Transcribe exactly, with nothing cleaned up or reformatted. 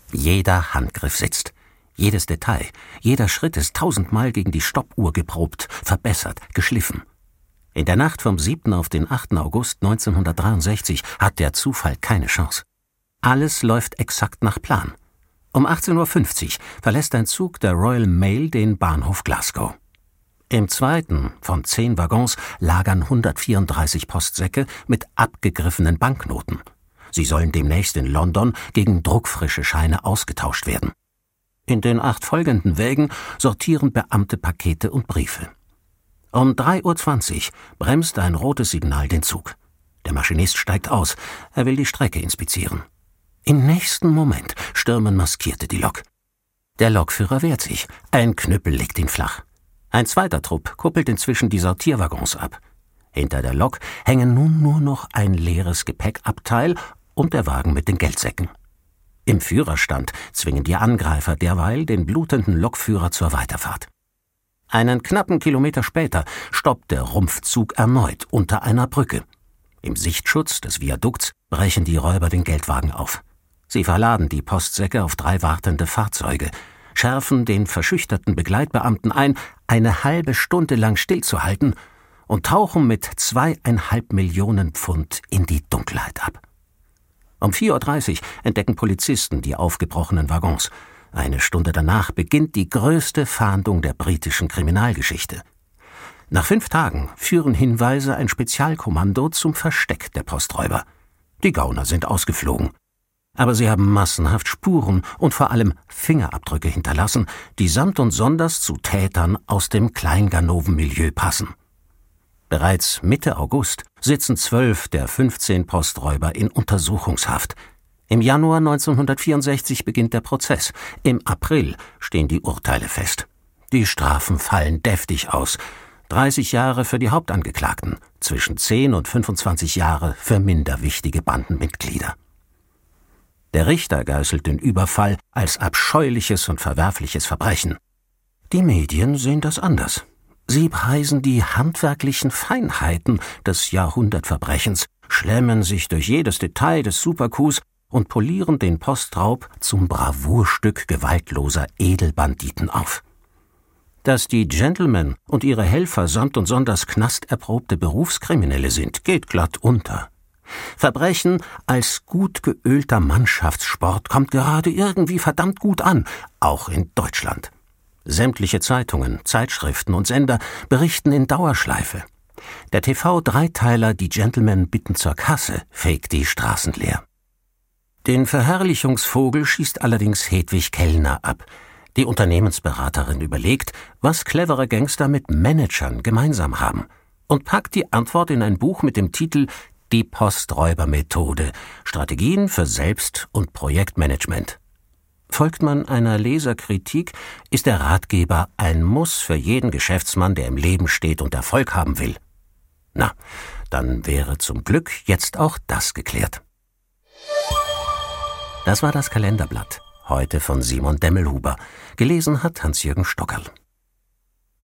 Jeder Handgriff sitzt. Jedes Detail, jeder Schritt ist tausendmal gegen die Stoppuhr geprobt, verbessert, geschliffen. In der Nacht vom siebten auf den achten August neunzehnhundertdreiundsechzig hat der Zufall keine Chance. Alles läuft exakt nach Plan. Um achtzehn Uhr fünfzig verlässt ein Zug der Royal Mail den Bahnhof Glasgow. Im zweiten von zehn Waggons lagern hundertvierunddreißig Postsäcke mit abgegriffenen Banknoten. Sie sollen demnächst in London gegen druckfrische Scheine ausgetauscht werden. In den acht folgenden Wägen sortieren Beamte Pakete und Briefe. Um drei Uhr zwanzig bremst ein rotes Signal den Zug. Der Maschinist steigt aus, er will die Strecke inspizieren. Im nächsten Moment stürmen Maskierte die Lok. Der Lokführer wehrt sich, ein Knüppel legt ihn flach. Ein zweiter Trupp kuppelt inzwischen die Sortierwaggons ab. Hinter der Lok hängen nun nur noch ein leeres Gepäckabteil und der Wagen mit den Geldsäcken. Im Führerstand zwingen die Angreifer derweil den blutenden Lokführer zur Weiterfahrt. Einen knappen Kilometer später stoppt der Rumpfzug erneut unter einer Brücke. Im Sichtschutz des Viadukts brechen die Räuber den Geldwagen auf. Sie verladen die Postsäcke auf drei wartende Fahrzeuge, schärfen den verschüchterten Begleitbeamten ein, eine halbe Stunde lang stillzuhalten und tauchen mit zweieinhalb Millionen Pfund in die Dunkelheit ab. Um vier Uhr dreißig entdecken Polizisten die aufgebrochenen Waggons. Eine Stunde danach beginnt die größte Fahndung der britischen Kriminalgeschichte. Nach fünf Tagen führen Hinweise ein Spezialkommando zum Versteck der Posträuber. Die Gauner sind ausgeflogen. Aber sie haben massenhaft Spuren und vor allem Fingerabdrücke hinterlassen, die samt und sonders zu Tätern aus dem Kleinganoven-Milieu passen. Bereits Mitte August sitzen zwölf der fünfzehn Posträuber in Untersuchungshaft. Im Januar neunzehnhundertvierundsechzig beginnt der Prozess. Im April stehen die Urteile fest. Die Strafen fallen deftig aus. dreißig Jahre für die Hauptangeklagten, zwischen zehn und fünfundzwanzig Jahre für minder wichtige Bandenmitglieder. Der Richter geißelt den Überfall als abscheuliches und verwerfliches Verbrechen. Die Medien sehen das anders. Sie preisen die handwerklichen Feinheiten des Jahrhundertverbrechens, schlemmen sich durch jedes Detail des Supercoups und polieren den Postraub zum Bravourstück gewaltloser Edelbanditen auf. Dass die Gentlemen und ihre Helfer samt und sonders knasterprobte Berufskriminelle sind, geht glatt unter. Verbrechen als gut geölter Mannschaftssport kommt gerade irgendwie verdammt gut an, auch in Deutschland. Sämtliche Zeitungen, Zeitschriften und Sender berichten in Dauerschleife. Der T V-Dreiteiler »Die Gentlemen bitten zur Kasse« fegt die Straßen leer. Den Verherrlichungsvogel schießt allerdings Hedwig Kellner ab. Die Unternehmensberaterin überlegt, was clevere Gangster mit Managern gemeinsam haben und packt die Antwort in ein Buch mit dem Titel »Die Posträubermethode – Strategien für Selbst- und Projektmanagement«. Folgt man einer Leserkritik, ist der Ratgeber ein Muss für jeden Geschäftsmann, der im Leben steht und Erfolg haben will. Na, dann wäre zum Glück jetzt auch das geklärt. Das war das Kalenderblatt, heute von Simon Demmelhuber. Gelesen hat Hans-Jürgen Stockerl.